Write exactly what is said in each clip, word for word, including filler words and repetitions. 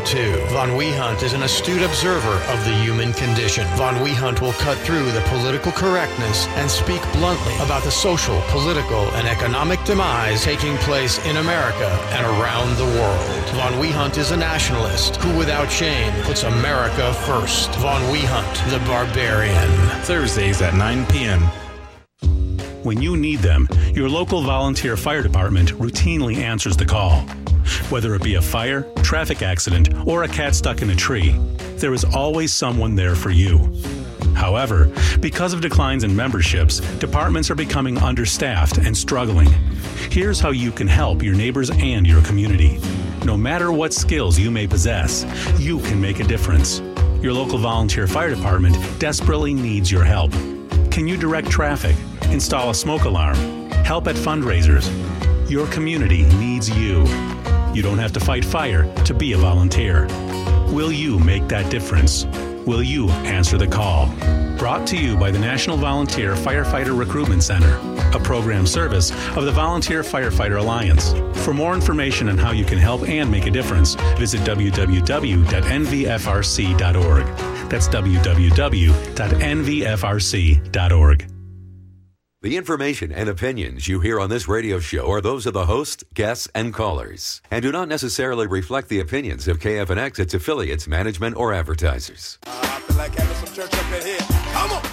too. Von Wehunt is an astute observer of the human condition. Von Wehunt will cut through the political correctness and speak bluntly about the social, political, and economic demise taking place in America and around the world. Von Wehunt is a nationalist who, without shame, puts America first. Von Wehunt, the Barbarian. Thursdays at nine p.m. When you need them, your local volunteer fire department routinely answers the call. Whether it be a fire, traffic accident, or a cat stuck in a tree, there is always someone there for you. However, because of declines in memberships, departments are becoming understaffed and struggling. Here's how you can help your neighbors and your community. No matter what skills you may possess, you can make a difference. Your local volunteer fire department desperately needs your help. Can you direct traffic, install a smoke alarm, help at fundraisers? Your community needs you. You don't have to fight fire to be a volunteer. Will you make that difference? Will you answer the call? Brought to you by the National Volunteer Firefighter Recruitment Center, a program service of the Volunteer Firefighter Alliance. For more information on how you can help and make a difference, visit w w w dot n v f r c dot org. That's w w w dot n v f r c dot org. The information and opinions you hear on this radio show are those of the host, guests, and callers, and do not necessarily reflect the opinions of K F N X, its affiliates, management, or advertisers. Uh, I feel like having some church up in here. Come on!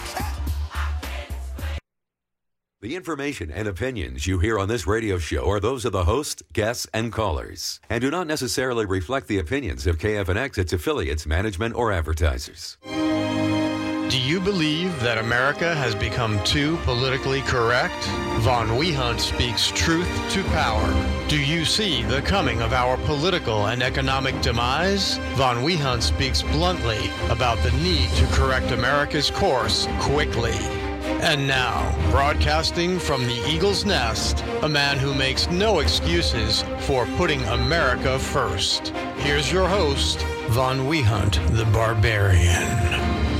The information and opinions you hear on this radio show are those of the host, guests, and callers, and do not necessarily reflect the opinions of K F N X, its affiliates, management, or advertisers. Do you believe that America has become too politically correct? Von Wehunt speaks truth to power. Do you see the coming of our political and economic demise? Von Wehunt speaks bluntly about the need to correct America's course quickly. And now, broadcasting from the Eagle's Nest, a man who makes no excuses for putting America first. Here's your host, Von Wehunt, the Barbarian.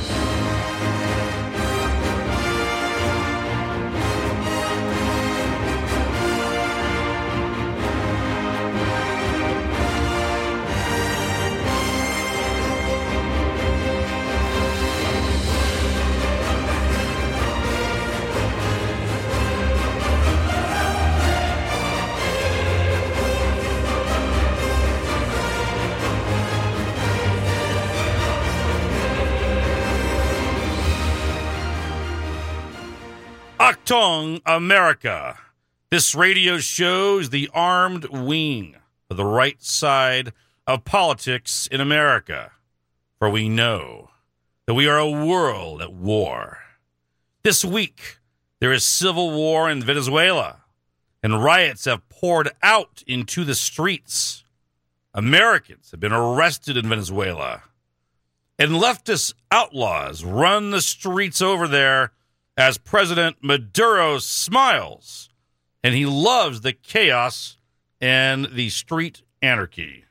Achtung, America. This radio show is the armed wing of the right side of politics in America, for we know that we are a world at war. This week, there is civil war in Venezuela, and riots have poured out into the streets. Americans have been arrested in Venezuela, and leftist outlaws run the streets over there as President Maduro smiles, and he loves the chaos and the street anarchy.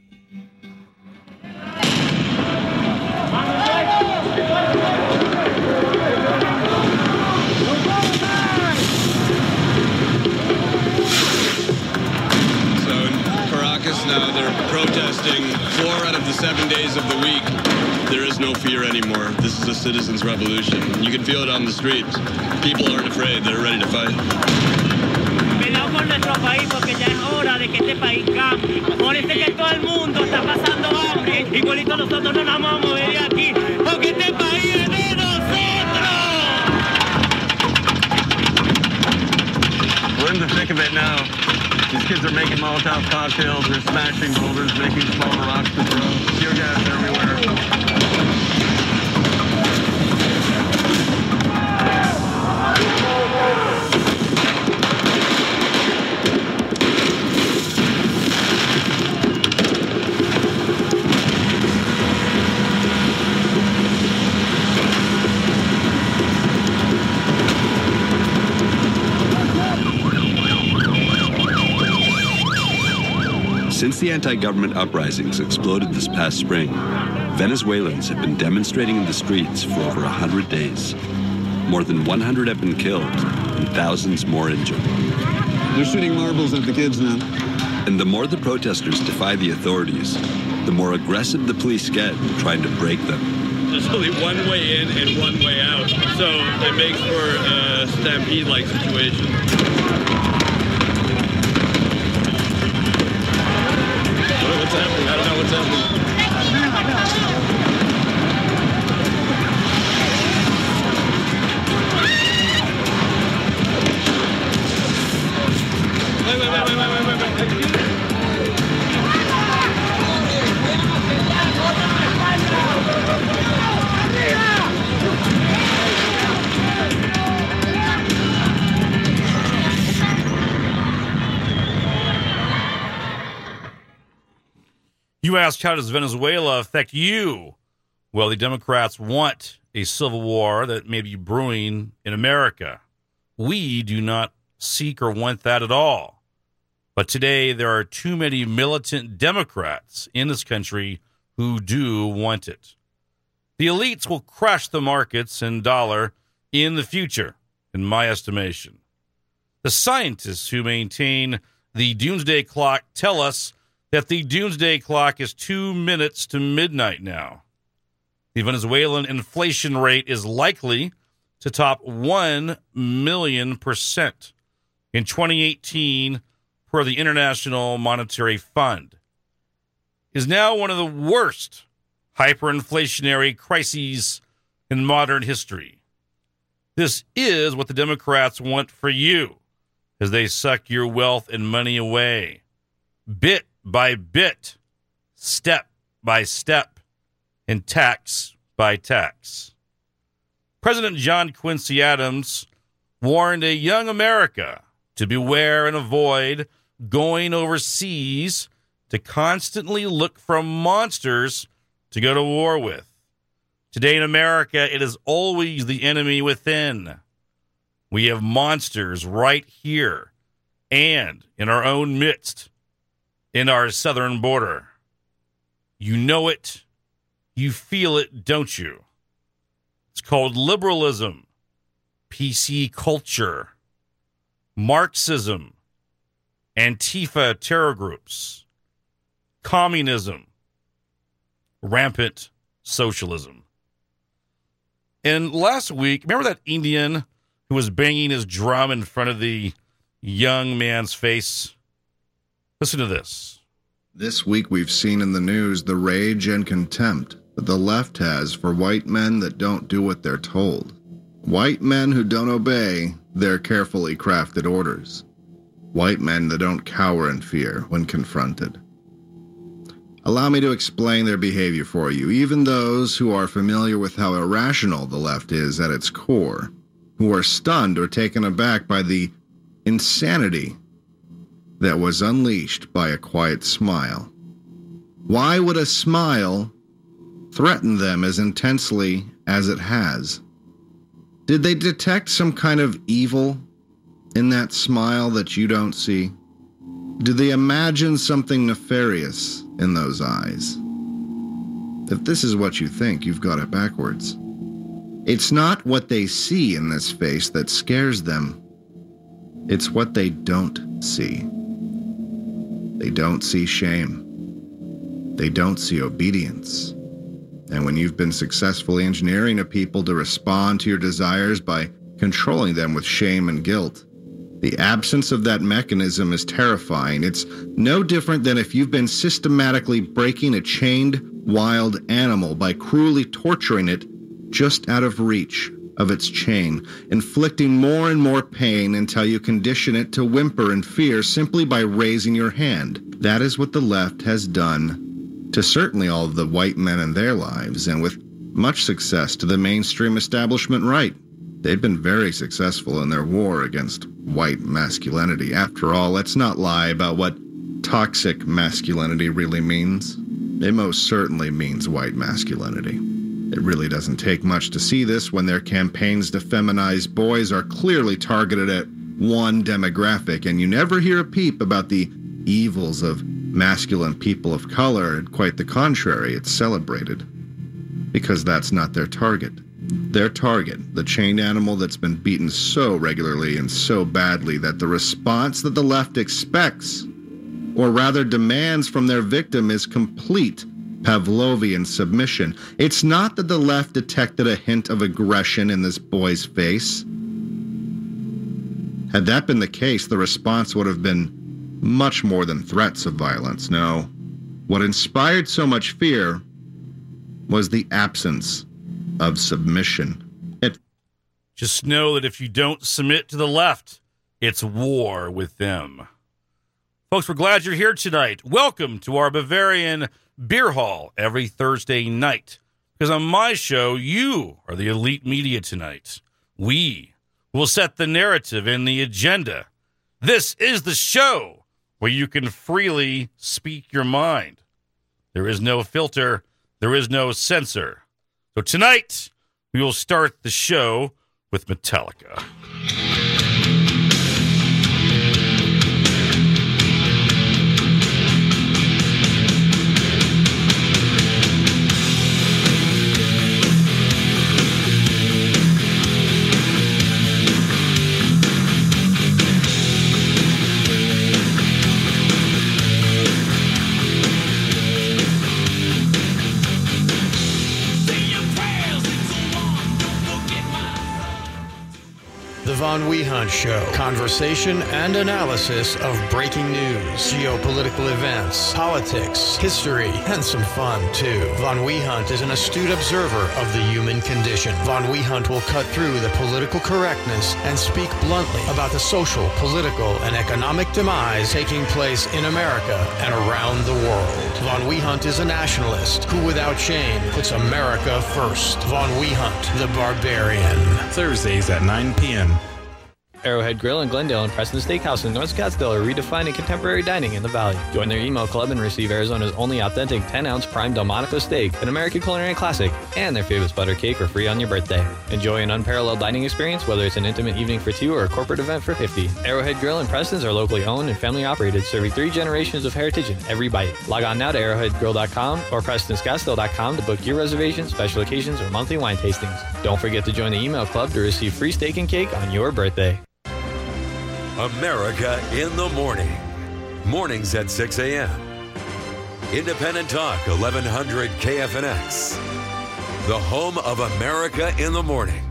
So in Caracas now, they're protesting four out of the seven days of the week. There is no fear anymore. This is a citizens' revolution. You can feel it on the streets. People aren't afraid. They're ready to fight. Peleamos por nuestro país porque ya es hora de que este país cambie. Por eso es que todo el mundo está pasando hambre. Igualito nosotros no nos vamos a mover de aquí porque este país es de nosotros. We're in the thick of it now. These kids are making Molotov cocktails. They're smashing boulders, making small rocks to throw. Tear gas everywhere. Since the anti-government uprisings exploded this past spring, Venezuelans have been demonstrating in the streets for over one hundred days. More than one hundred have been killed and thousands more injured. They're shooting marbles at the kids now. And the more the protesters defy the authorities, the more aggressive the police get trying to break them. There's only one way in and one way out, so it makes for a stampede-like situation. What's happening? I don't know what's happening. Wait, wait, wait, wait, wait, wait, wait, wait. You asked, how does Venezuela affect you? Well, the Democrats want a civil war that may be brewing in America. We do not seek or want that at all. But today, there are too many militant Democrats in this country who do want it. The elites will crash the markets and dollar in the future, in my estimation. The scientists who maintain the doomsday clock tell us that the doomsday clock is two minutes to midnight now. The Venezuelan inflation rate is likely to top one million percent in twenty eighteen per the International Monetary Fund. It is now one of the worst hyperinflationary crises in modern history. This is what the Democrats want for you as they suck your wealth and money away, bit by bit, step by step, and tax by tax. President John Quincy Adams warned a young America to beware and avoid going overseas to constantly look for monsters to go to war with. Today in America, it is always the enemy within. We have monsters right here and in our own midst, in our southern border. You know it. You feel it, don't you? It's called liberalism, P C culture, Marxism, Antifa terror groups, communism, rampant socialism. And last week, remember that Indian who was banging his drum in front of the young man's face? Listen to this. This week we've seen in the news the rage and contempt that the left has for white men that don't do what they're told. White men who don't obey their carefully crafted orders. White men that don't cower in fear when confronted. Allow me to explain their behavior for you, even those who are familiar with how irrational the left is at its core, who are stunned or taken aback by the insanity that was unleashed by a quiet smile. Why would a smile threaten them as intensely as it has? Did they detect some kind of evil in that smile that you don't see? Do they imagine something nefarious in those eyes? If this is what you think, you've got it backwards. It's not what they see in this face that scares them. It's what they don't see. They don't see shame. They don't see obedience. And when you've been successfully engineering a people to respond to your desires by controlling them with shame and guilt, the absence of that mechanism is terrifying. It's no different than if you've been systematically breaking a chained wild animal by cruelly torturing it just out of reach of its chain, inflicting more and more pain until you condition it to whimper in fear simply by raising your hand. That is what the left has done to certainly all of the white men in their lives, and with much success to the mainstream establishment right. They've been very successful in their war against white masculinity. After all, let's not lie about what toxic masculinity really means. It most certainly means white masculinity. It really doesn't take much to see this when their campaigns to feminize boys are clearly targeted at one demographic, and you never hear a peep about the evils of masculine people of color, and quite the contrary, it's celebrated. Because that's not their target. Their target, the chained animal that's been beaten so regularly and so badly that the response that the left expects, or rather demands from their victim, is complete Pavlovian submission. It's not that the left detected a hint of aggression in this boy's face. Had that been the case, the response would have been much more than threats of violence. No. What inspired so much fear was the absence of submission. It Just know that if you don't submit to the left, it's war with them. Folks, we're glad you're here tonight. Welcome to our Bavarian Beer Hall every Thursday night. Because on my show, you are the elite media tonight. We will set the narrative and the agenda. This is the show where you can freely speak your mind. There is no filter. There is no censor. So tonight, we will start the show with Metallica. The Von Wehunt Show. Conversation and analysis of breaking news, geopolitical events, politics, history, and some fun, too. Von Wehunt is an astute observer of the human condition. Von Wehunt will cut through the political correctness and speak bluntly about the social, political, and economic demise taking place in America and around the world. Von Wehunt is a nationalist who, without shame, puts America first. Von Wehunt, the Barbarian. Thursdays at nine p.m. Arrowhead Grill in Glendale and Preston Steakhouse in North Scottsdale are redefining contemporary dining in the Valley. Join their email club and receive Arizona's only authentic ten-ounce prime Delmonico steak, an American culinary classic, and their famous butter cake for free on your birthday. Enjoy an unparalleled dining experience, whether it's an intimate evening for two or a corporate event for fifty. Arrowhead Grill and Preston's are locally owned and family operated, serving three generations of heritage in every bite. Log on now to arrowhead grill dot com or preston scottsdale dot com to book your reservations, special occasions, or monthly wine tastings. Don't forget to join the email club to receive free steak and cake on your birthday. America in the Morning. Mornings at six a.m. Independent Talk, eleven hundred K F N X. The home of America in the Morning.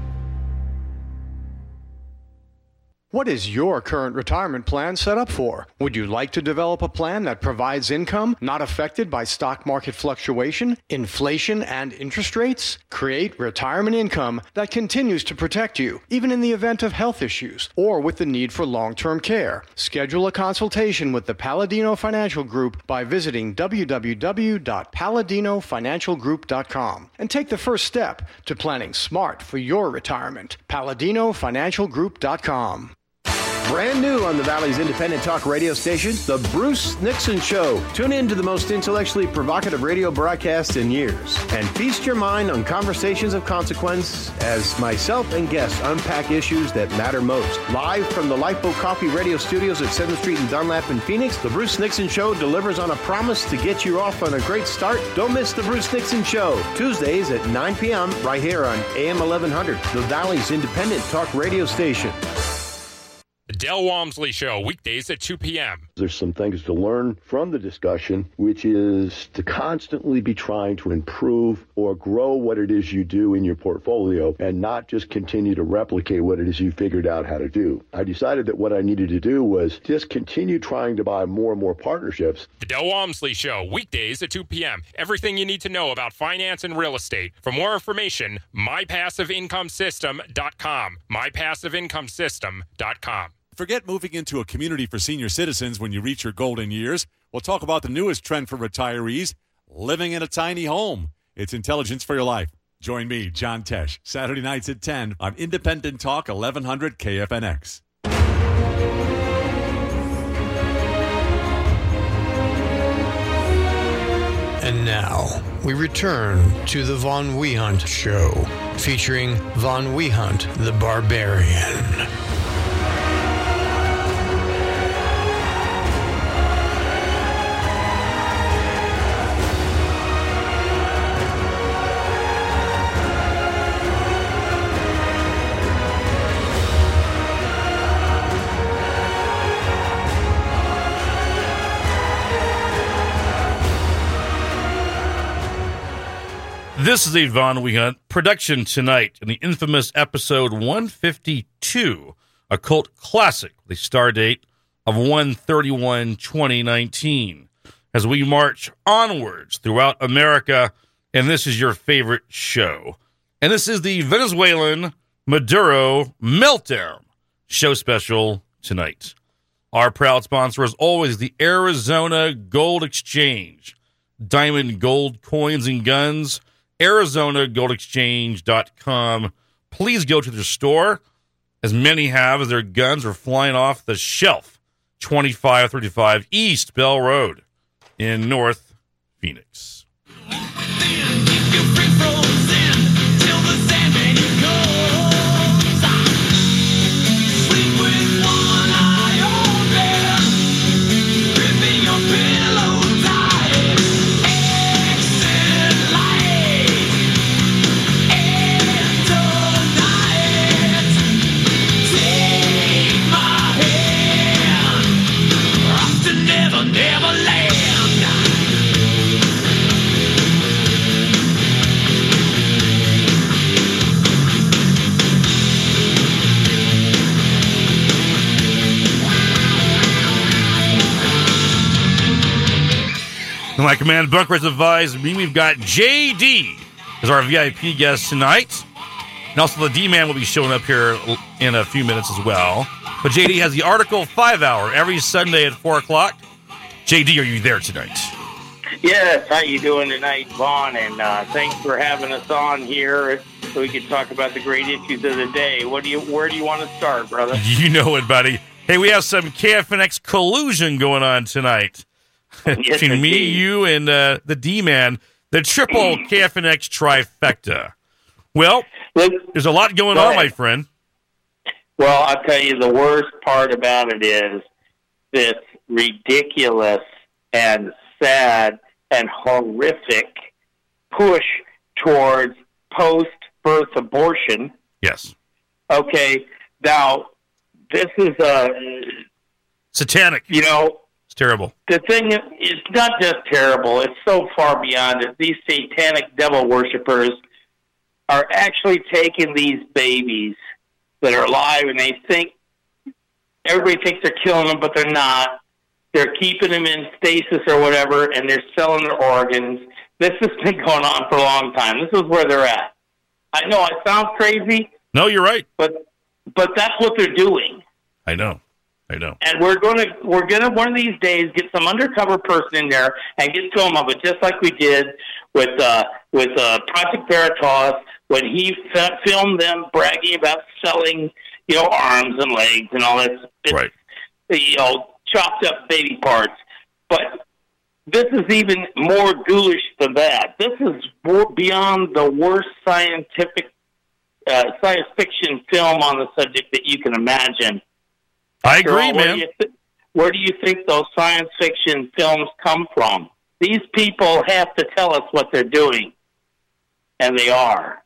What is your current retirement plan set up for? Would you like to develop a plan that provides income not affected by stock market fluctuation, inflation, and interest rates? Create retirement income that continues to protect you, even in the event of health issues or with the need for long-term care. Schedule a consultation with the Palladino Financial Group by visiting w w w dot palladino financial group dot com and take the first step to planning smart for your retirement. palladino financial group dot com. Brand new on the Valley's independent talk radio station, The Bruce Nixon Show. Tune in to the most intellectually provocative radio broadcast in years and feast your mind on conversations of consequence as myself and guests unpack issues that matter most. Live from the Lifeboat Coffee radio studios at seventh Street in Dunlap in Phoenix, The Bruce Nixon Show delivers on a promise to get you off on a great start. Don't miss The Bruce Nixon Show, Tuesdays at nine p.m. right here on A M eleven hundred, the Valley's independent talk radio station. The Del Walmsley Show, weekdays at two p.m. There's some things to learn from the discussion, which is to constantly be trying to improve or grow what it is you do in your portfolio and not just continue to replicate what it is you figured out how to do. I decided that what I needed to do was just continue trying to buy more and more partnerships. The Del Walmsley Show, weekdays at two p.m. Everything you need to know about finance and real estate. For more information, my passive income system dot com. my passive income system dot com. Forget moving into a community for senior citizens when you reach your golden years. We'll talk about the newest trend for retirees, living in a tiny home. It's intelligence for your life. Join me, John Tesh, Saturday nights at ten on Independent Talk, eleven hundred K F N X. And now, we return to the Von Wehunt Show, featuring Von Wehunt, the Barbarian. This is a Von Wehunt production tonight in the infamous episode one fifty-two, a cult classic, the star date of one thirty-one twenty nineteen, as we march onwards throughout America, and this is your favorite show. And this is the Venezuelan Maduro Meltdown show special tonight. Our proud sponsor is always the Arizona Gold Exchange. Diamond gold coins and guns, Arizona Gold Exchange dot com. Please go to their store, as many have as their guns are flying off the shelf. twenty-five thirty-five East Bell Road in North Phoenix. And like Command Bunker has advised me, we've got J D as our V I P guest tonight. And also the D-Man will be showing up here in a few minutes as well. But J D has the Article five Hour every Sunday at four o'clock. J D, are you there tonight? Yes, how you doing tonight, Vaughn? And uh, thanks for having us on here so we can talk about the great issues of the day. What do you? Where do you want to start, brother? You know it, buddy. Hey, we have some K F N X collusion going on tonight. Yes, between me, indeed. you, and uh, the D-Man, the triple K F N X trifecta. Well, there's a lot going Go on, ahead. my friend. Well, I'll tell you, the worst part about it is this ridiculous and sad and horrific push towards post-birth abortion. Yes. Okay, now, this is a... Satanic. You know... It's terrible. The thing is, it's not just terrible. It's so far beyond it. These satanic devil worshippers are actually taking these babies that are alive, and they think, everybody thinks they're killing them, but they're not. They're keeping them in stasis or whatever, and they're selling their organs. This has been going on for a long time. This is where they're at. I know I sound crazy. No, you're right. But but that's what they're doing. I know. I know. And we're going to we're going to one of these days get some undercover person in there and get film of it, just like we did with uh, with uh, Project Veritas when he f- filmed them bragging about selling, you know, arms and legs and all that, right? You know, chopped up baby parts. But this is even more ghoulish than that. This is more beyond the worst scientific uh, science fiction film on the subject that you can imagine. I After agree, all, where man. do you th- where do you think those science fiction films come from? These people have to tell us what they're doing, and they are.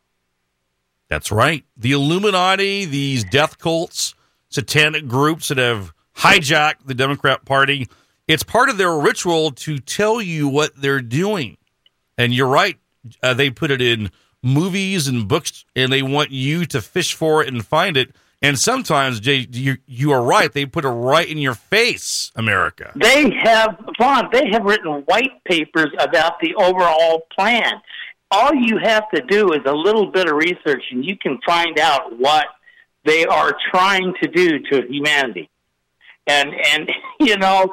That's right. The Illuminati, these death cults, satanic groups that have hijacked the Democrat Party, it's part of their ritual to tell you what they're doing. And you're right. Uh, they put it in movies and books, and they want you to fish for it and find it. And sometimes, Jay, you, you are right. They put it right in your face, America. They have, Vaughn, they have written white papers about the overall plan. All you have to do is a little bit of research, and you can find out what they are trying to do to humanity. And, and you know,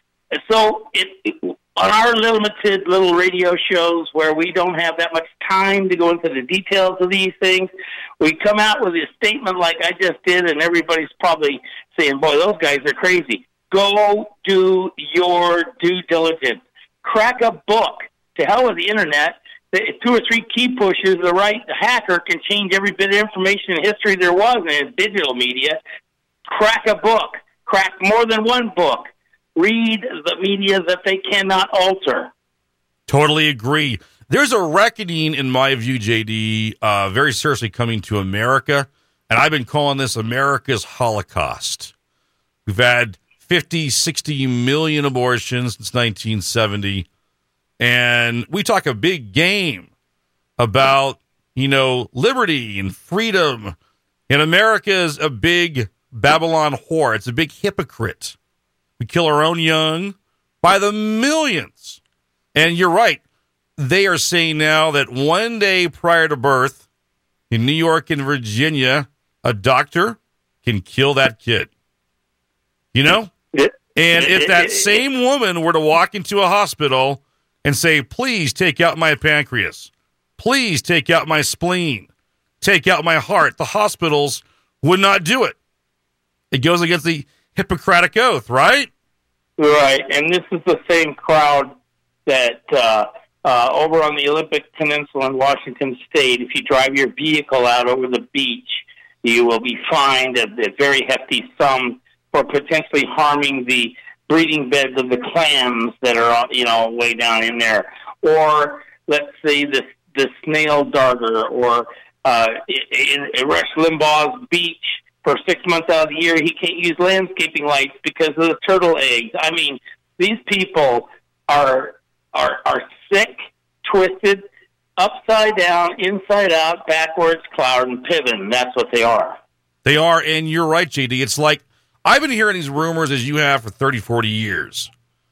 so it, it, on our limited little radio shows where we don't have that much time to go into the details of these things, we come out with a statement like I just did, and everybody's probably saying, boy, those guys are crazy. Go do your due diligence. Crack a book. To hell with the Internet. Two or three key pushes, the right hacker can change every bit of information and history there was in digital media. Crack a book. Crack more than one book. Read the media that they cannot alter. Totally agree. There's a reckoning, in my view, J D, uh, very seriously coming to America, and I've been calling this America's Holocaust. We've had fifty, sixty million abortions since nineteen seventy, and we talk a big game about, you know, liberty and freedom. And America is a big Babylon whore. It's a big hypocrite. We kill our own young by the millions. And you're right. They are saying now that one day prior to birth in New York and Virginia, a doctor can kill that kid. You know? And if that same woman were to walk into a hospital and say, please take out my pancreas, please take out my spleen, take out my heart, the hospitals would not do it. It goes against the Hippocratic Oath, right? Right, and this is the same crowd that uh, uh, over on the Olympic Peninsula in Washington State, if you drive your vehicle out over the beach, you will be fined a, a very hefty sum for potentially harming the breeding beds of the clams that are, you know, way down in there. Or, let's say, the, the snail darter, or uh, in, in Rush Limbaugh's beach, for six months out of the year, he can't use landscaping lights because of the turtle eggs. I mean, these people are are are sick, twisted, upside down, inside out, backwards, Cloward and Piven. That's what they are. They are, and you're right, J D. It's like, I've been hearing these rumors as you have for thirty, forty years.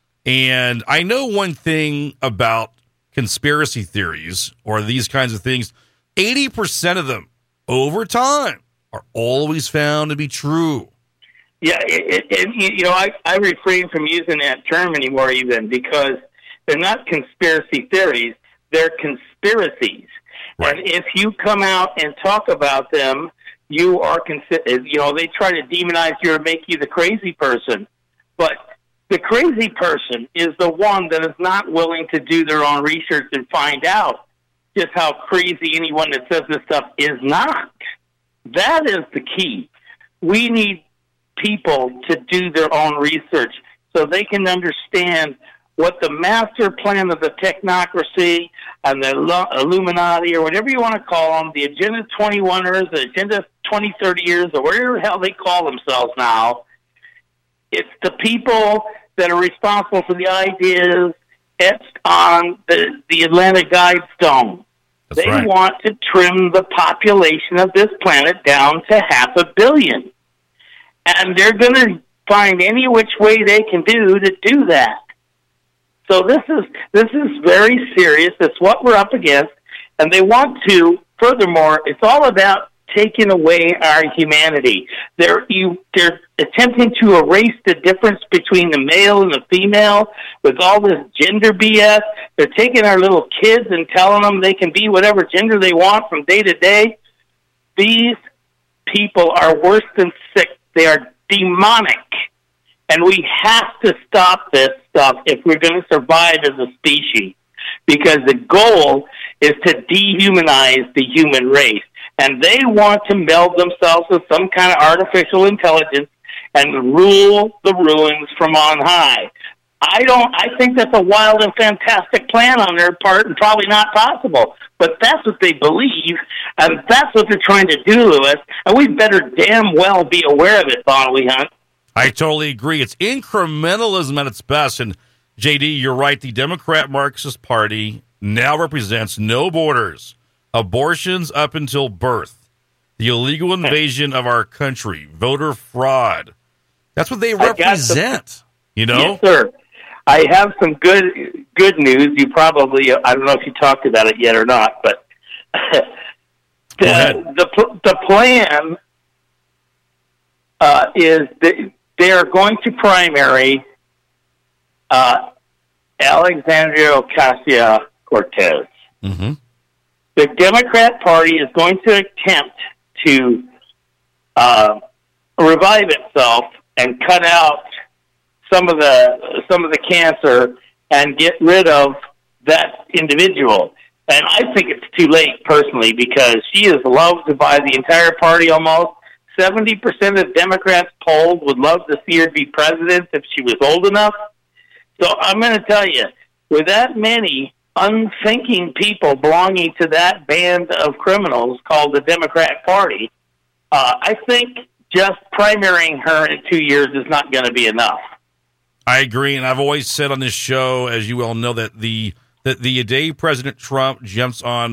And I know one thing about conspiracy theories or these kinds of things. eighty percent of them, over time, are always found to be true. Yeah, it, it, it, you know, I, I refrain from using that term anymore even because they're not conspiracy theories, they're conspiracies. Right. And if you come out and talk about them, you are, considered, you know, they try to demonize you or make you the crazy person. But the crazy person is the one that is not willing to do their own research and find out just how crazy anyone that says this stuff is not. That is the key. We need people to do their own research so they can understand what the master plan of the technocracy and the Illuminati, or whatever you want to call them, the Agenda twenty-one-ers, the Agenda twenty thirty-ers, or whatever the hell they call themselves now. It's the people that are responsible for the ideas etched on the, the Atlantic Guidestone. That's they right. want to trim the population of this planet down to half a billion. And they're going to find any which way they can do to do that. So this is this is very serious. It's what we're up against. And they want to, furthermore, it's all about taking away our humanity. They're, you, they're attempting to erase the difference between the male and the female with all this gender B S. They're taking our little kids and telling them they can be whatever gender they want from day to day. These people are worse than sick. They are demonic. And we have to stop this stuff if we're going to survive as a species. Because the goal is to dehumanize the human race. And they want to meld themselves with some kind of artificial intelligence and rule the ruins from on high. I don't. I think that's a wild and fantastic plan on their part, and probably not possible. But that's what they believe, and that's what they're trying to do to us. And we better damn well be aware of it, don't we, Hunt? I totally agree. It's incrementalism at its best. And J D, you're right. The Democrat Marxist Party now represents no borders, abortions up until birth, the illegal invasion of our country, voter fraud. That's what they represent. Some, you know, yes, sir. I have some good good news. You probably, I don't know if you talked about it yet or not, but the, the the plan uh, is that they are going to primary uh, Alexandria Ocasio-Cortez. Mm-hmm. The Democrat Party is going to attempt to uh, revive itself and cut out some of the some of the cancer and get rid of that individual. And I think it's too late, personally, because she is loved by the entire party almost. seventy percent of Democrats polled would love to see her be president if she was old enough. So I'm going to tell you, with that many unthinking people belonging to that band of criminals called the Democrat Party, uh, I think just primarying her in two years is not going to be enough. I agree, and I've always said on this show, as you all know, that the that the day President Trump jumps on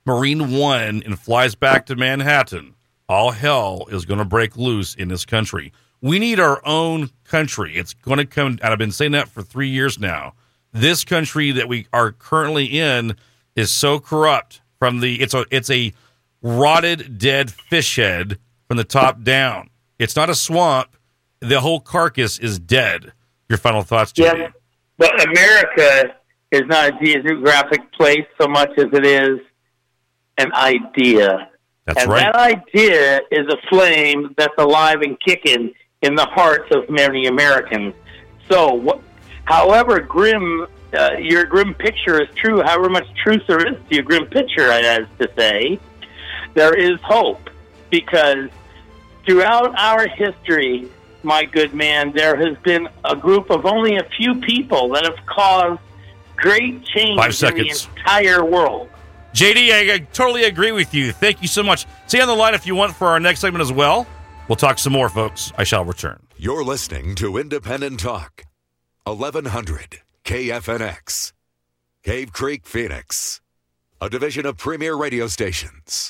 Marine One and flies back to Manhattan, all hell is going to break loose in this country. We need our own country. It's going to come, and I've been saying that for three years now. This country that we are currently in is so corrupt from the, it's a, it's a rotted, dead fish head from the top down. It's not a swamp. The whole carcass is dead. Your final thoughts, J D? Yes, but America is not a geographic place so much as it is an idea. That's and right. that idea is a flame that's alive and kicking in the hearts of many Americans. So, wh- however grim uh, your grim picture is true, however much truth there is to your grim picture, as to say, there is hope. Because throughout our history, my good man, there has been a group of only a few people that have caused great change Five in seconds. the entire world. J D, I, I totally agree with you. Thank you so much. Stay on the line if you want for our next segment as well. We'll talk some more, folks. I shall return. You're listening to Independent Talk, eleven hundred K F N X, Cave Creek, Phoenix, a division of Premier Radio Stations.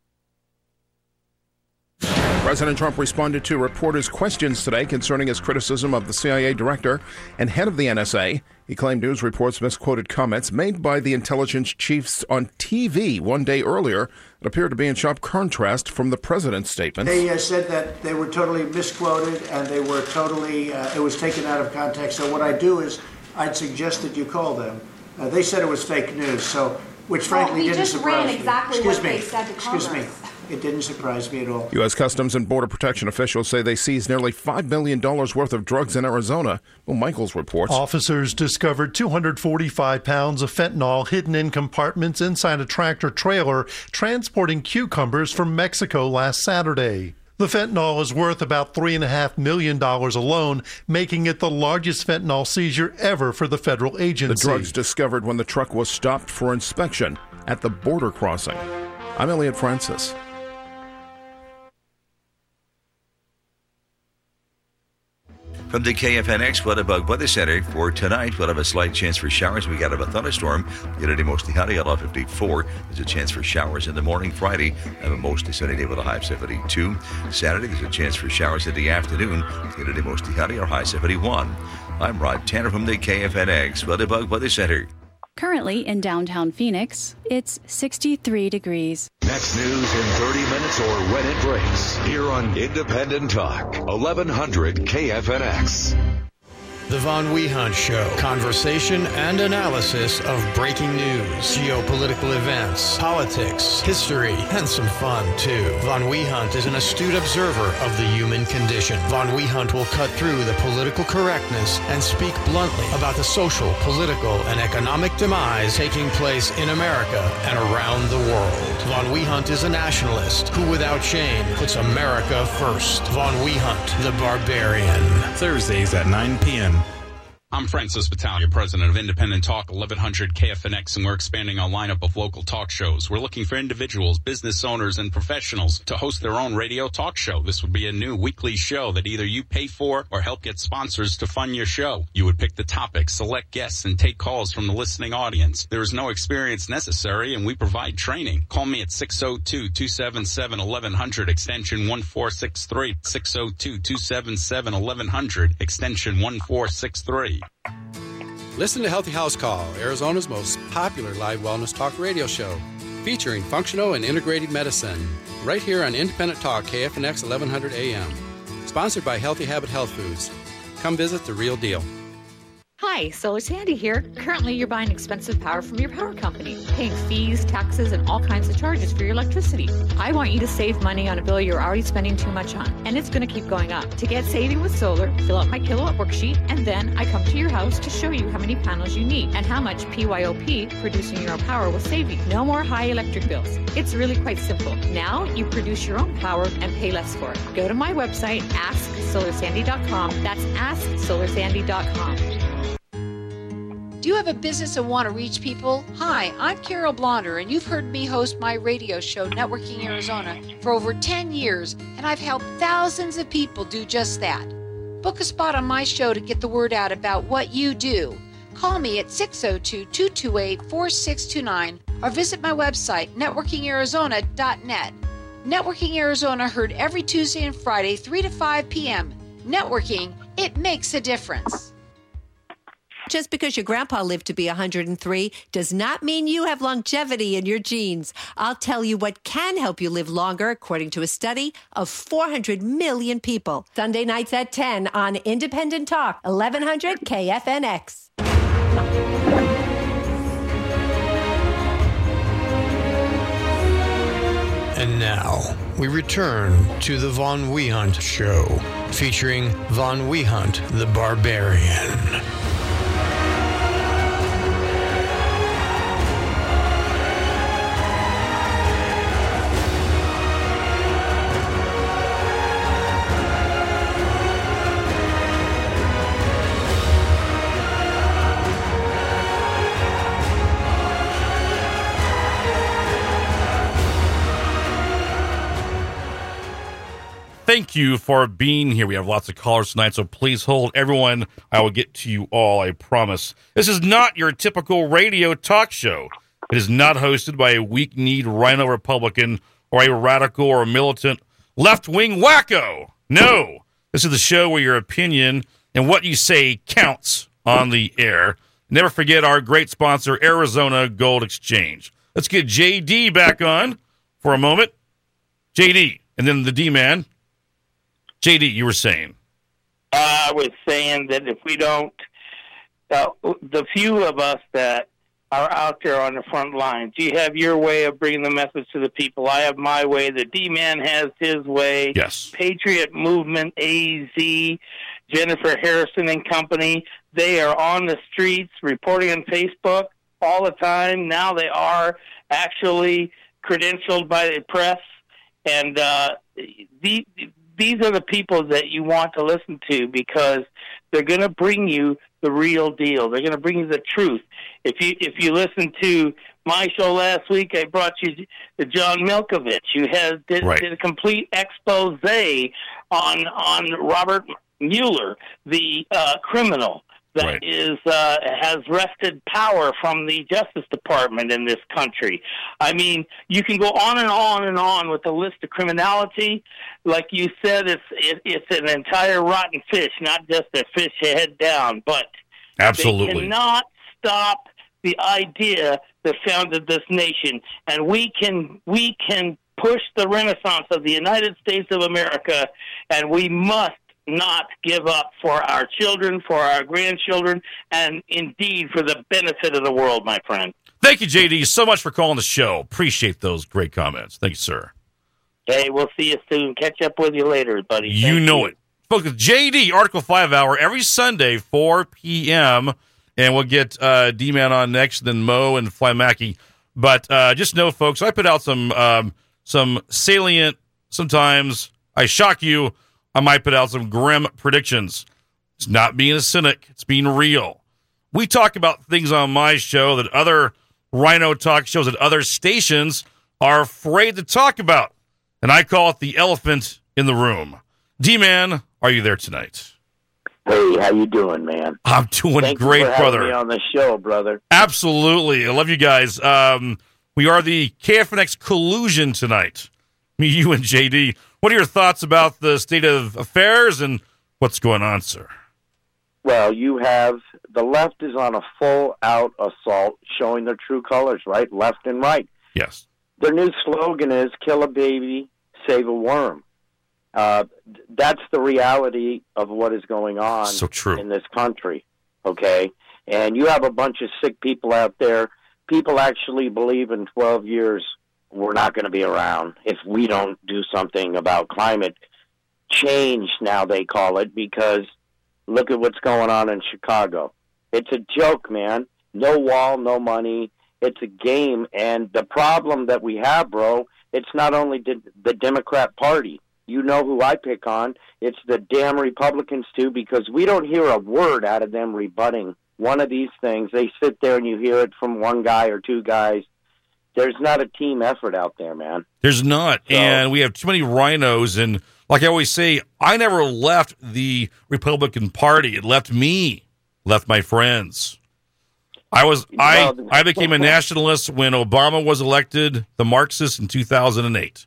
President Trump responded to reporters' questions today concerning his criticism of the C I A director and head of the N S A. He claimed news reports misquoted comments made by the intelligence chiefs on T V one day earlier that appeared to be in sharp contrast from the president's statements. They uh, said that they were totally misquoted and they were totally, uh, it was taken out of context. So what I do is I'd suggest that you call them. Uh, they said it was fake news, so which frankly well, he didn't just surprise ran exactly me. Excuse what me. they said to Excuse me. Congress. It didn't surprise me at all. U S. Customs and Border Protection officials say they seized nearly five million dollars worth of drugs in Arizona. Well, Michaels reports. Officers discovered two hundred forty-five pounds of fentanyl hidden in compartments inside a tractor trailer transporting cucumbers from Mexico last Saturday. The fentanyl is worth about three point five million dollars alone, making it the largest fentanyl seizure ever for the federal agency. The drugs discovered when the truck was stopped for inspection at the border crossing. I'm Elliot Francis. From the K F N X Weatherbug Weather Center for tonight, we'll have a slight chance for showers. We got a thunderstorm. Humidity mostly high at fifty-four. There's a chance for showers in the morning. Friday, have a mostly sunny day with a high of seventy-two. Saturday, there's a chance for showers in the afternoon. Humidity mostly high or high seventy-one. I'm Rod Tanner from the K F N X Weatherbug Weather Center. Currently in downtown Phoenix, it's sixty-three degrees. Next news in thirty minutes or when it breaks. Here on Independent Talk, eleven hundred K F N X. The Von Wehunt Show. Conversation and analysis of breaking news, geopolitical events, politics, history, and some fun, too. Von Wehunt is an astute observer of the human condition. Von Wehunt will cut through the political correctness and speak bluntly about the social, political, and economic demise taking place in America and around the world. Von Wehunt is a nationalist who, without shame, puts America first. Von Wehunt, the barbarian. Thursdays at nine p.m. I'm Francis Battaglia, president of Independent Talk, eleven hundred K F N X, and we're expanding our lineup of local talk shows. We're looking for individuals, business owners, and professionals to host their own radio talk show. This would be a new weekly show that either you pay for or help get sponsors to fund your show. You would pick the topic, select guests, and take calls from the listening audience. There is no experience necessary, and we provide training. Call me at six oh two, two seven seven, eleven hundred, extension one four six three, six oh two, two seven seven, eleven hundred, extension one four six three. Listen to Healthy House Call, Arizona's most popular live wellness talk radio show, featuring functional and integrated medicine, right here on Independent Talk, K F N X eleven hundred A M. Sponsored by Healthy Habit Health Foods. Come visit The Real Deal. Hi, Solar Sandy here. Currently, you're buying expensive power from your power company, paying fees, taxes, and all kinds of charges for your electricity. I want you to save money on a bill you're already spending too much on, and it's going to keep going up. To get saving with solar, fill out my kilowatt worksheet, and then I come to your house to show you how many panels you need and how much P Y O P, producing your own power, will save you. No more high electric bills. It's really quite simple. Now you produce your own power and pay less for it. Go to my website, ask solar sandy dot com. That's ask solar sandy dot com. Do you have a business and want to reach people? Hi, I'm Carol Blonder, and you've heard me host my radio show, Networking Arizona, for over ten years, and I've helped thousands of people do just that. Book a spot on my show to get the word out about what you do. Call me at six oh two, two two eight, four six two nine or visit my website, networking arizona dot net. Networking Arizona heard every Tuesday and Friday, three to five p.m. Networking, it makes a difference. Just because your grandpa lived to be one hundred three does not mean you have longevity in your genes. I'll tell you what can help you live longer, according to a study of four hundred million people. Sunday nights at ten on Independent Talk, eleven hundred K F N X. And now, we return to the Von Wehunt Show, featuring Von Wehunt the Barbarian. Thank you for being here. We have lots of callers tonight, so please hold. Everyone, I will get to you all, I promise. This is not your typical radio talk show. It is not hosted by a weak-kneed rhino Republican or a radical or militant left-wing wacko. No, this is the show where your opinion and what you say counts on the air. Never forget our great sponsor, Arizona Gold Exchange. Let's get J D back on for a moment. J D, and then the D-man. J D, you were saying. I was saying that if we don't, uh, the few of us that are out there on the front lines, you have your way of bringing the message to the people. I have my way. The D-Man has his way. Yes. Patriot Movement, A Z, Jennifer Harrison and company, they are on the streets reporting on Facebook all the time. Now they are actually credentialed by the press. And uh, the these are the people that you want to listen to because they're going to bring you the real deal. They're going to bring you the truth. If you if you listen to my show last week, I brought you to John Milkovich, who has did, right. did a complete expose on on Robert Mueller, the uh, criminal that right. is uh, has wrested power from the Justice Department in this country. I mean, you can go on and on and on with the list of criminality. Like you said, it's it, it's an entire rotten fish, not just a fish head down. But absolutely they cannot stop the idea that founded this nation, and we can we can push the renaissance of the United States of America, and we must not give up for our children, for our grandchildren, and indeed for the benefit of the world, my friend. Thank you, J D, so much for calling the show. Appreciate those great comments. Thank you, sir. Hey, we'll see you soon. Catch up with you later, buddy. You Thank know you. it. Spoke with J D, Article five Hour, every Sunday, four p.m., and we'll get uh, D-Man on next, then Mo and Fly Mackey. But uh, just know, folks, I put out some um, some salient, sometimes I shock you, I might put out some grim predictions. It's not being a cynic. It's being real. We talk about things on my show that other Rhino talk shows at other stations are afraid to talk about. And I call it the elephant in the room. D-Man, are you there tonight? Hey, how you doing, man? I'm doing Thank great, you for having brother. me on the show, brother. Absolutely. I love you guys. Um, we are the K F N X collusion tonight. Me, you, and J D. What are your thoughts about the state of affairs and what's going on, sir? Well, you have the left is on a full-out assault, showing their true colors, right? Left and right. Yes. Their new slogan is "Kill a baby, save a worm." Uh, that's the reality of what is going on so true. in this country, okay? And you have a bunch of sick people out there. People actually believe in twelve years we're not going to be around if we don't do something about climate change, now they call it, because look at what's going on in Chicago. It's a joke, man. No wall, no money. It's a game. And the problem that we have, bro, it's not only the Democrat Party. You know who I pick on. It's the damn Republicans, too, because we don't hear a word out of them rebutting one of these things. They sit there and you hear it from one guy or two guys. There's not a team effort out there, man. There's not. So, and we have too many rhinos. And like I always say, I never left the Republican Party. It left me, left my friends. I was I, I became a nationalist when Obama was elected, the Marxist, in two thousand eight.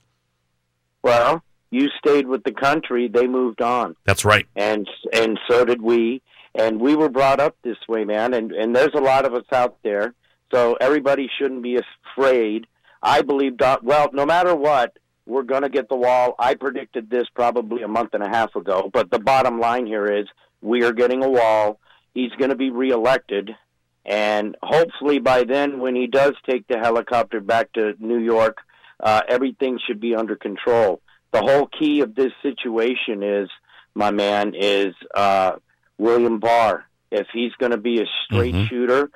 Well, you stayed with the country. They moved on. That's right. And and so did we. And we were brought up this way, man. And, and there's a lot of us out there. So everybody shouldn't be afraid. I believe, well, no matter what, we're going to get the wall. I predicted this probably a month and a half ago. But the bottom line here is we are getting a wall. He's going to be reelected. And hopefully by then, when he does take the helicopter back to New York, uh, everything should be under control. The whole key of this situation is, my man, is uh, William Barr. If he's going to be a straight mm-hmm. shooter,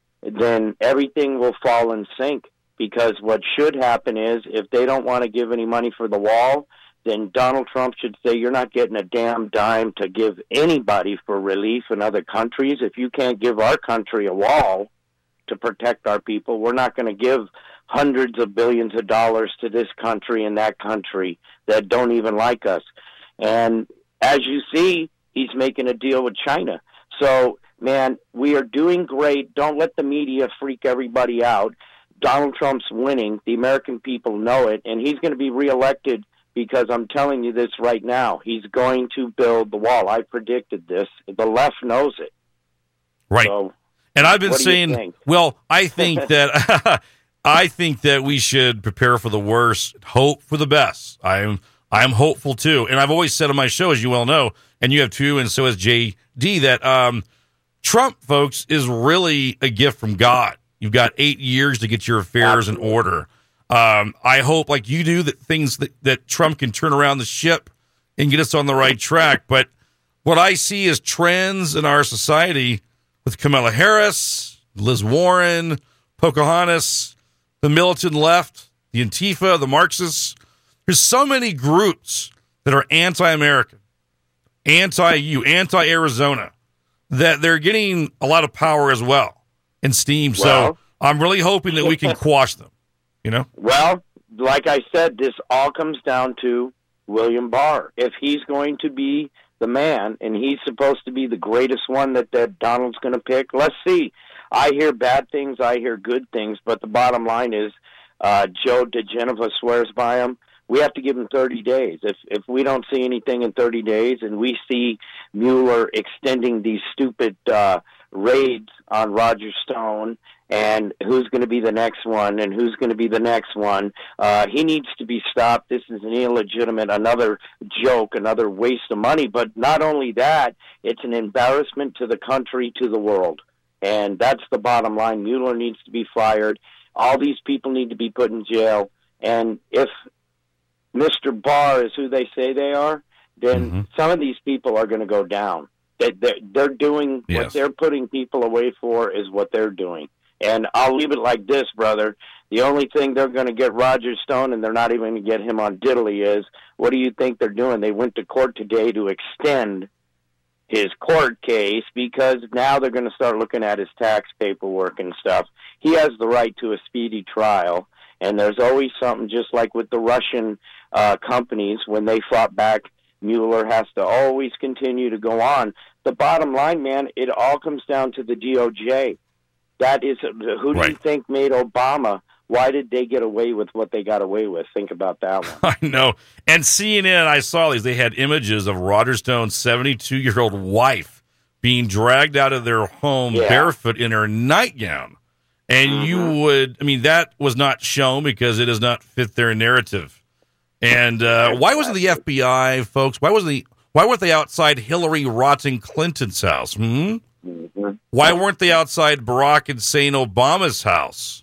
then everything will fall in sync. Because what should happen is, if they don't want to give any money for the wall, then Donald Trump should say, you're not getting a damn dime to give anybody for relief in other countries. If you can't give our country a wall to protect our people, we're not going to give hundreds of billions of dollars to this country and that country that don't even like us. And as you see, he's making a deal with China. So, man, we are doing great. Don't let the media freak everybody out. Donald Trump's winning. The American people know it, and he's going to be reelected because I'm telling you this right now. He's going to build the wall. I predicted this. The left knows it. Right. So, and I've been saying, well, I think that I think that we should prepare for the worst, hope for the best. I'm I'm hopeful too, and I've always said on my show, as you well know, and you have too, and so has J D, that um, Trump, folks, is really a gift from God. You've got eight years to get your affairs Absolutely. in order. Um, I hope, like you do, that things that, that Trump can turn around the ship and get us on the right track. But what I see is trends in our society with Kamala Harris, Liz Warren, Pocahontas, the militant left, the Antifa, the Marxists. There's so many groups that are anti-American, anti-you, anti-Arizona, that they're getting a lot of power as well and steam. Well, so I'm really hoping that we can quash them, you know? Well, like I said, this all comes down to William Barr. If he's going to be the man, and he's supposed to be the greatest one that, that Donald's going to pick, let's see. I hear bad things, I hear good things, but the bottom line is uh, Joe DeGenova swears by him. We have to give him thirty days. If if we don't see anything in thirty days, and we see Mueller extending these stupid uh, raids on Roger Stone, and who's going to be the next one, and who's going to be the next one, uh, he needs to be stopped. This is an illegitimate, another joke, another waste of money. But not only that, it's an embarrassment to the country, to the world. And that's the bottom line. Mueller needs to be fired. All these people need to be put in jail. And if Mister Barr is who they say they are, then mm-hmm. some of these people are going to go down. They, they're, they're doing yes. what they're putting people away for is what they're doing. And I'll leave it like this, brother. The only thing they're going to get Roger Stone, and they're not even going to get him on diddly, is what do you think they're doing? They went to court today to extend his court case because now they're going to start looking at his tax paperwork and stuff. He has the right to a speedy trial, and there's always something, just like with the Russian uh, companies, when they fought back, Mueller has to always continue to go on. The bottom line, man, it all comes down to the D O J. That is, who do right. you think made Obama? Why did they get away with what they got away with? Think about that one. I know. And C N N, I saw these. They had images of Roger Stone's seventy-two-year-old wife being dragged out of their home yeah. barefoot in her nightgown. And mm-hmm. you would, I mean, that was not shown because it does not fit their narrative. And uh, why wasn't the F B I, folks, why wasn't the, why weren't they outside Hillary Rodham Clinton's house? Hmm? Mm-hmm. Why weren't they outside Barack Hussein Obama's house?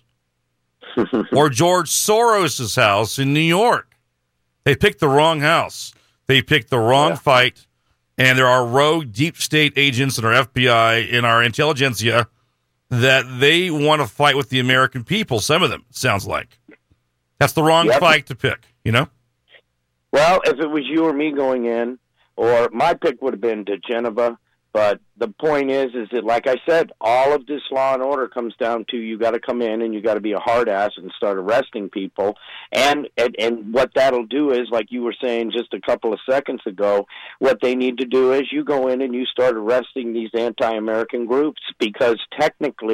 Or George Soros's house in New York? They picked the wrong house. They picked the wrong yeah. fight. And there are rogue deep state agents in our F B I, in our intelligentsia, that they want to fight with the American people. Some of them, sounds like. That's the wrong yep. fight to pick, you know? Well, if it was you or me going in, or my pick would have been DeGenova, but the point is, is that, like I said, all of this law and order comes down to you got to come in and you got to be a hard ass and start arresting people. And, and and what that'll do is, like you were saying just a couple of seconds ago, what they need to do is you go in and you start arresting these anti-American groups, because technically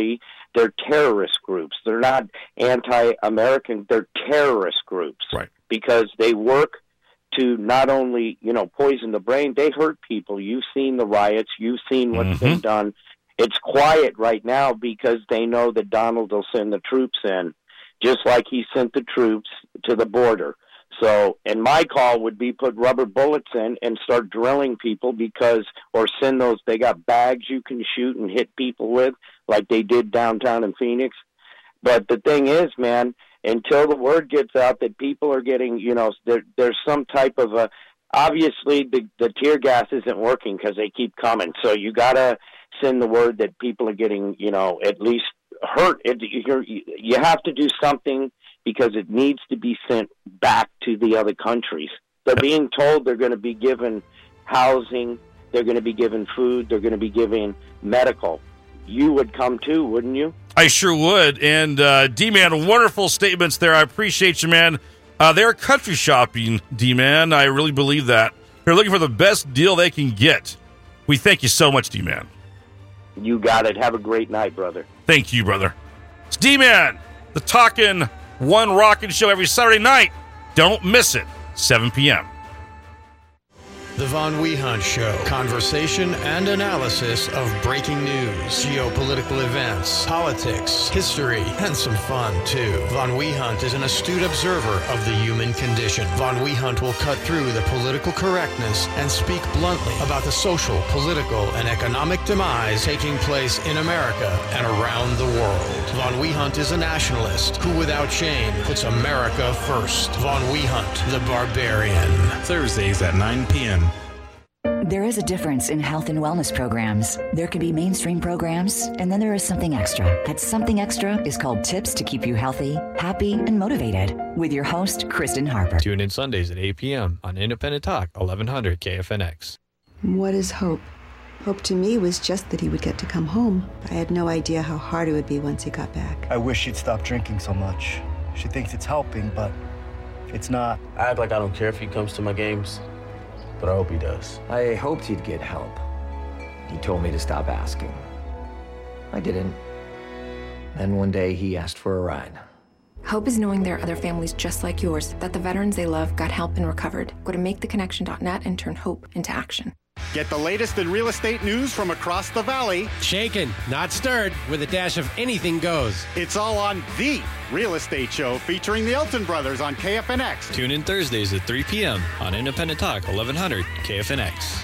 they're terrorist groups. They're not anti-American. They're terrorist groups. Right. Because they work to not only, you know, poison the brain, they hurt people. You've seen the riots. You've seen what's Mm-hmm. been done. It's quiet right now because they know that Donald will send the troops in, just like he sent the troops to the border. So, and my call would be put rubber bullets in and start drilling people because, or send those, they got bags you can shoot and hit people with, like they did downtown in Phoenix. But the thing is, man, until the word gets out that people are getting, you know, there, there's some type of a, obviously the, the tear gas isn't working because they keep coming. So you got to send the word that people are getting, you know, at least hurt. It, you're, you have to do something because it needs to be sent back to the other countries. They're being told they're going to be given housing, they're going to be given food, they're going to be given medical. You would come too, wouldn't you? I sure would. And uh, D-Man, wonderful statements there. I appreciate you, man. Uh, they're country shopping, D-Man. I really believe that. They're looking for the best deal they can get. We thank you so much, D-Man. You got it. Have a great night, brother. Thank you, brother. It's D-Man, the Talkin' One Rockin' Show every Saturday night. Don't miss it, seven p.m. The Von Wehunt Show. Conversation and analysis of breaking news, geopolitical events, politics, history, and some fun, too. Von Wehunt is an astute observer of the human condition. Von Wehunt will cut through the political correctness and speak bluntly about the social, political, and economic demise taking place in America and around the world. Von Wehunt is a nationalist who, without shame, puts America first. Von Wehunt, the Barbarian. Thursdays at nine p.m. There is a difference in health and wellness programs. There can be mainstream programs, and then there is something extra. That something extra is called Tips to Keep You Healthy, Happy, and Motivated, with your host, Kristen Harper. Tune in Sundays at eight p.m. on Independent Talk, eleven hundred K F N X. What is hope? Hope to me was just that he would get to come home. I had no idea how hard it would be once he got back. I wish she'd stop drinking so much. She thinks it's helping, but it's not. I act like I don't care if he comes to my games, but I hope he does. I hoped he'd get help. He told me to stop asking. I didn't. Then one day he asked for a ride. Hope is knowing there are other families just like yours, that the veterans they love got help and recovered. Go to make the connection dot net and turn hope into action. Get the latest in real estate news from across the valley. Shaken, not stirred, with a dash of anything goes. It's all on The Real Estate Show featuring the Elton Brothers on K F N X. Tune in Thursdays at three p.m. on Independent Talk, eleven hundred K F N X.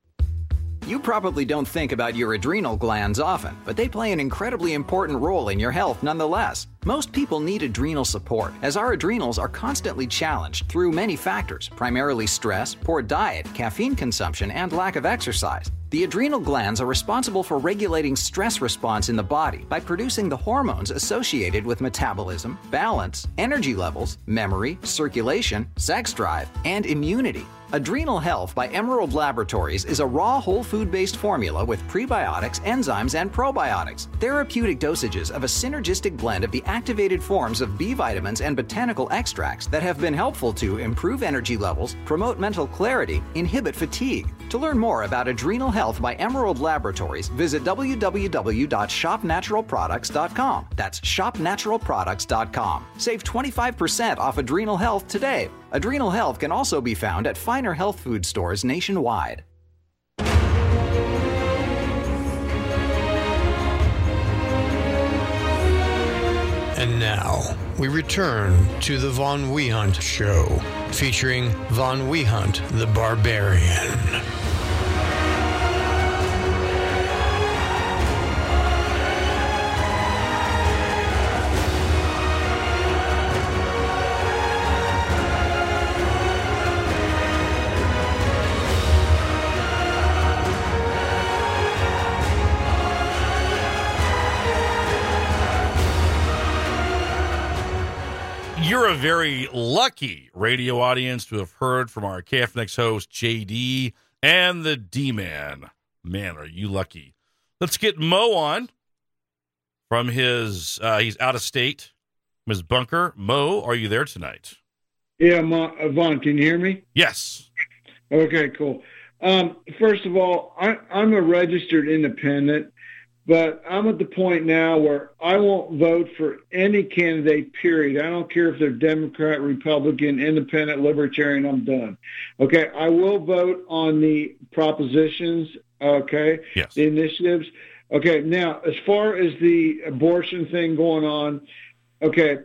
You probably don't think about your adrenal glands often, but they play an incredibly important role in your health nonetheless. Most people need adrenal support, as our adrenals are constantly challenged through many factors, primarily stress, poor diet, caffeine consumption, and lack of exercise. The adrenal glands are responsible for regulating stress response in the body by producing the hormones associated with metabolism, balance, energy levels, memory, circulation, sex drive, and immunity. Adrenal Health by Emerald Laboratories is a raw whole food-based formula with prebiotics, enzymes, and probiotics. Therapeutic dosages of a synergistic blend of the activated forms of B vitamins and botanical extracts that have been helpful to improve energy levels, promote mental clarity, inhibit fatigue. To learn more about Adrenal Health by Emerald Laboratories, visit w w w dot shop natural products dot com. That's shop natural products dot com. Save twenty-five percent off Adrenal Health today. Adrenal Health can also be found at finer health food stores nationwide. And now, we return to the Von Wehunt Show, featuring Von Wehunt, the Barbarian. You're a very lucky radio audience to have heard from our K F N X host, J D, and the D-Man. Man, are you lucky. Let's get Mo on from his, uh, he's out of state, from his bunker. Mo, are you there tonight? Yeah, Ma- Vaughn, can you hear me? Yes. Okay, cool. Um, first of all, I, I'm a registered independent, But I'm at the point now where I won't vote for any candidate, period. I don't care if they're Democrat, Republican, Independent, Libertarian, I'm done. Okay, I will vote on the propositions, okay, yes. the initiatives. Okay, now, as far as the abortion thing going on, okay,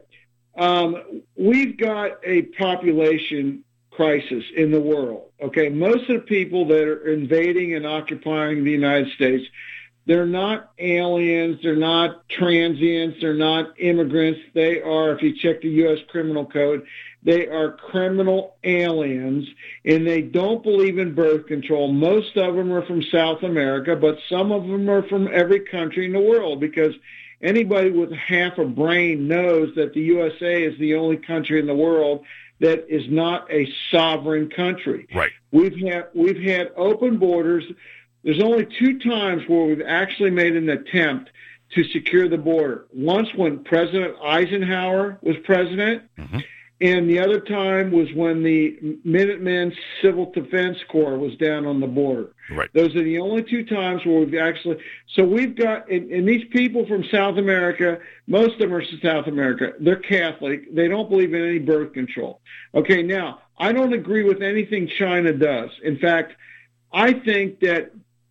um, we've got a population crisis in the world, okay? Most of the people that are invading and occupying the United States, they're not aliens, they're not transients, they're not immigrants. They are, if you check the U S Criminal Code, they are criminal aliens, and they don't believe in birth control. Most of them are from South America, but some of them are from every country in the world, because anybody with half a brain knows that the U S A is the only country in the world that is not a sovereign country. Right. We've had, we've had open borders. There's only two times where we've actually made an attempt to secure the border. Once when President Eisenhower was president, mm-hmm. and the other time was when the Minutemen Civil Defense Corps was down on the border. Right. Those are the only two times where we've actually... So we've got... And, and these people from South America, most of them are from South America. They're Catholic. They don't believe in any birth control. Okay, now, I don't agree with anything China does. In fact, I think that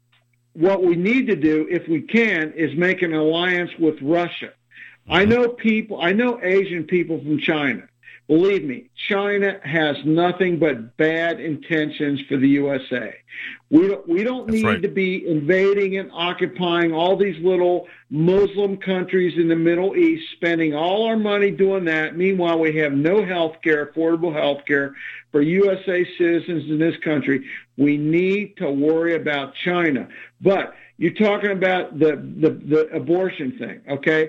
what we need to do, if we can, is make an alliance with Russia. Mm-hmm. I know people, I know Asian people from China. Believe me, China has nothing but bad intentions for the U S A. We don't, we don't That's need right. to be invading and occupying all these little Muslim countries in the Middle East, spending all our money doing that. Meanwhile, we have no health care, affordable health care for U S A citizens in this country. We need to worry about China. But you're talking about the, the, the abortion thing, okay?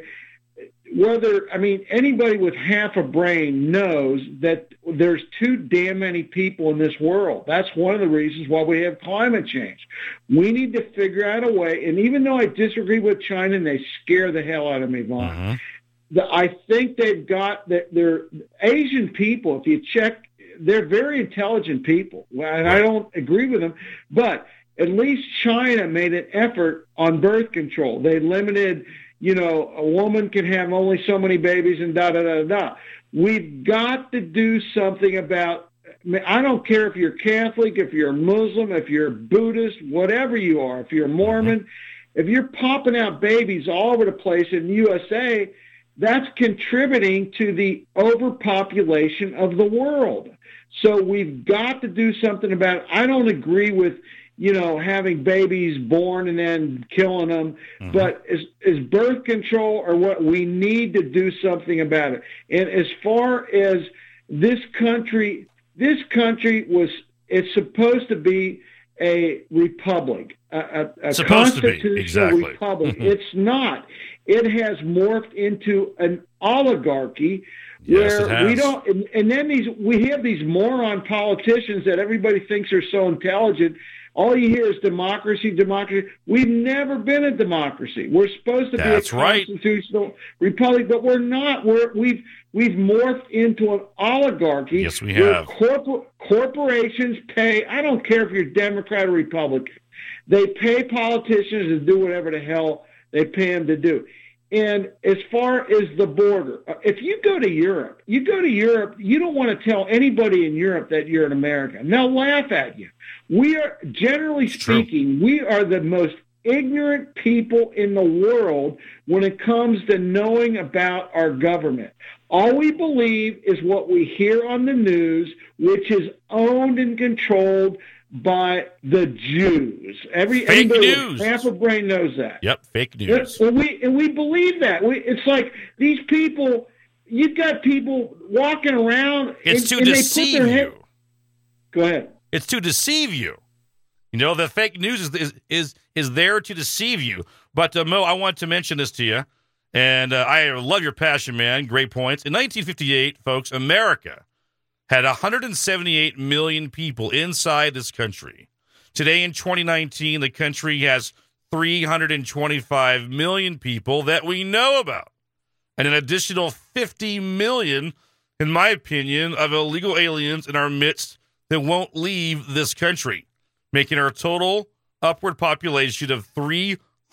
Whether, I mean, anybody with half a brain knows that there's too damn many people in this world. That's one of the reasons why we have climate change. We need to figure out a way, and even though I disagree with China and they scare the hell out of me, Vaughn, mm-hmm. the, I think they've got, that they're Asian people, if you check, they're very intelligent people, and right. I don't agree with them, but at least China made an effort on birth control. They limited... You know, a woman can have only so many babies and da, da, da, da. We've got to do something about, I don't care if you're Catholic, if you're Muslim, if you're Buddhist, whatever you are, if you're Mormon, mm-hmm. if you're popping out babies all over the place in the U S A, that's contributing to the overpopulation of the world. So we've got to do something about it. I don't agree with, you know, having babies born and then killing them. Mm-hmm. But is, is birth control or what? We need to do something about it. And as far as this country, this country was, it's supposed to be a republic, a, a, a constitutional exactly. republic. Mm-hmm. It's not. It has morphed into an oligarchy. Yes, where we don't, and, and then these, we have these moron politicians that everybody thinks are so intelligent. All you hear is democracy, democracy. We've never been a democracy. We're supposed to That's be a right. constitutional republic, but we're not. We're, we've we've morphed into an oligarchy. Yes, we have. Corpor- corporations pay. I don't care if you're Democrat or Republican. They pay politicians to do whatever the hell they pay them to do. And as far as the border, if you go to Europe, you go to Europe, you don't want to tell anybody in Europe that you're an American. They'll laugh at you. We are, generally speaking, we are the most ignorant people in the world when it comes to knowing about our government. All we believe is what we hear on the news, which is owned and controlled by the Jews. Every fake news. With half a brain knows that. Yep, fake news. And we and we believe that. We, it's like these people. You've got people walking around. It's and, to and deceive they put their head, you. Go ahead. It's to deceive you. You know, the fake news is is is, is there to deceive you. But uh, Mo, I want to mention this to you, and uh, I love your passion, man. Great points. In nineteen fifty-eight, folks, America had one hundred seventy-eight million people inside this country. Today in twenty nineteen, the country has three hundred twenty-five million people that we know about, and an additional fifty million, in my opinion, of illegal aliens in our midst that won't leave this country, making our total upward population of three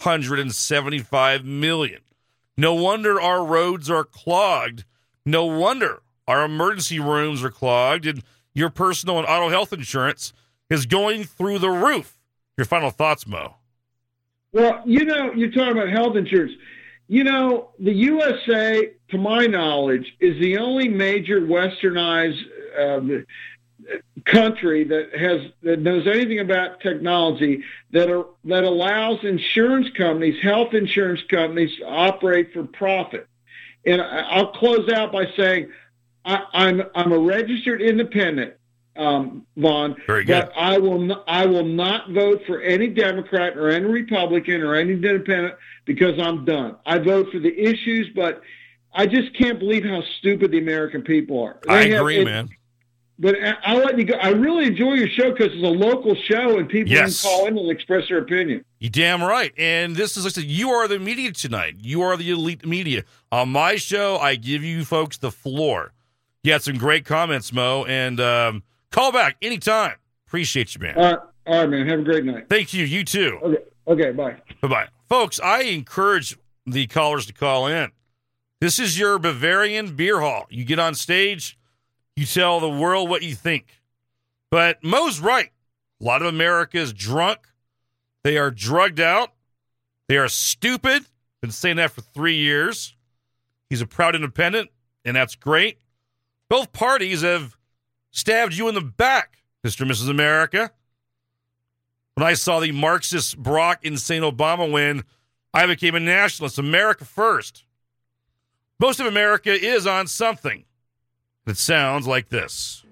hundred seventy-five million. No wonder our roads are clogged. No wonder our emergency rooms are clogged, and your personal and auto health insurance is going through the roof. Your final thoughts, Mo? Well, you know, you're talking about health insurance. You know, the U S A, to my knowledge, is the only major westernized uh, country that has that knows anything about technology that are that allows insurance companies, health insurance companies, to operate for profit. And I'll close out by saying I, I'm I'm a registered independent, um, Vaughn. Very good. But I will not, I will not vote for any Democrat or any Republican or any independent because I'm done. I vote for the issues, but I just can't believe how stupid the American people are. I They have- agree, it- man. But I'll let you go. I really enjoy your show because it's a local show and people Yes. can call in and express their opinion. You damn right. And this is, like I said, you are the media tonight. You are the elite media. On my show, I give you folks the floor. You had some great comments, Mo, and um, call back anytime. Appreciate you, man. All right, all right, man. Have a great night. Thank you. You too. Okay, okay, bye. Bye-bye. Folks, I encourage the callers to call in. This is your Bavarian beer hall. You get on stage, you tell the world what you think. But Mo's right. A lot of America is drunk. They are drugged out. They are stupid. Been saying that for three years. He's a proud independent, and that's great. Both parties have stabbed you in the back, Mister and Missus America. When I saw the Marxist Barack insane Obama win, I became a nationalist. America first. Most of America is on something. It sounds like this.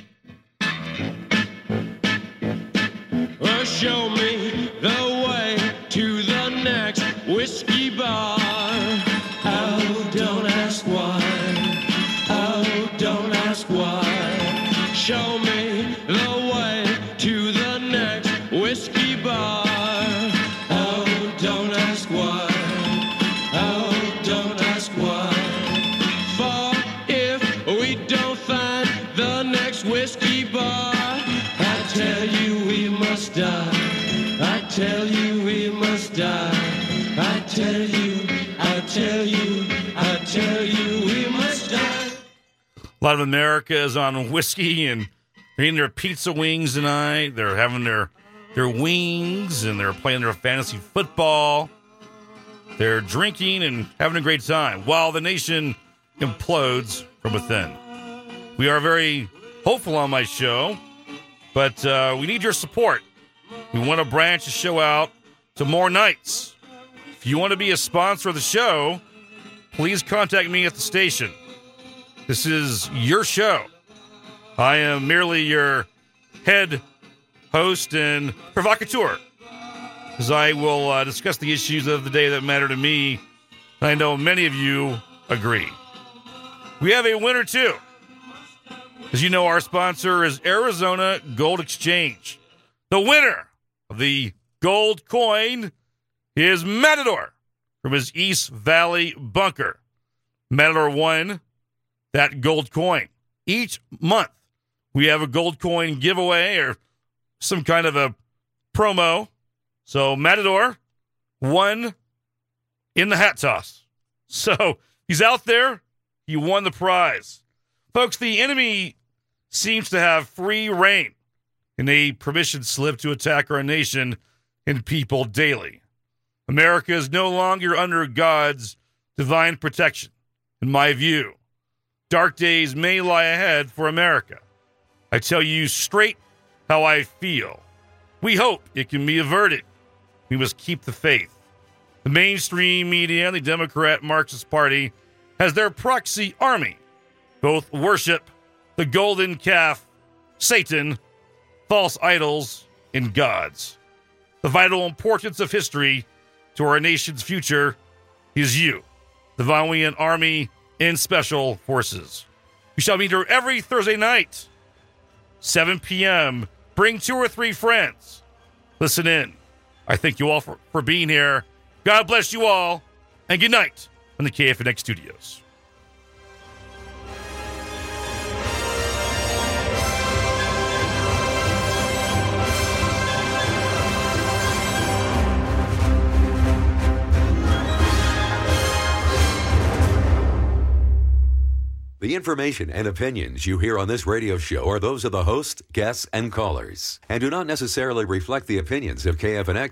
Well, show me the way to the next whiskey bar. Oh, don't ask why. Oh, don't ask why. Show me the way to the next whiskey bar. Oh, don't ask why. Oh, don't ask why. For if we don't find the next whiskey bar, I tell you we must die. I tell you we must die. I tell you, I tell you, I tell you we must die. A lot of America is on whiskey, and they're eating their pizza wings tonight. They're having their their wings, and they're playing their fantasy football. They're drinking and having a great time while the nation implodes from within. We are very hopeful on my show, but uh, we need your support. We want to branch the show out to more nights. If you want to be a sponsor of the show, please contact me at the station. This is your show. I am merely your head host and provocateur, as I will uh, discuss the issues of the day that matter to me. I know many of you agree. We have a winner, too. As you know, our sponsor is Arizona Gold Exchange. The winner of the gold coin is Matador from his East Valley bunker. Matador won that gold coin. Each month, we have a gold coin giveaway or some kind of a promo. So Matador won in the hat toss. So he's out there. He won the prize. Folks, the enemy seems to have free reign and a permission slip to attack our nation and people daily. America is no longer under God's divine protection, in my view. Dark days may lie ahead for America. I tell you straight how I feel. We hope it can be averted. We must keep the faith. The mainstream media and the Democrat Marxist Party has their proxy army. Both worship the golden calf, Satan, false idols, and gods. The vital importance of history to our nation's future is you, the Von Wien Army and Special Forces. We shall meet here every Thursday night, seven p.m. Bring two or three friends. Listen in. I thank you all for, for being here. God bless you all, and good night from the K F N X studios. The information and opinions you hear on this radio show are those of the host, guests, and callers, and do not necessarily reflect the opinions of K F N X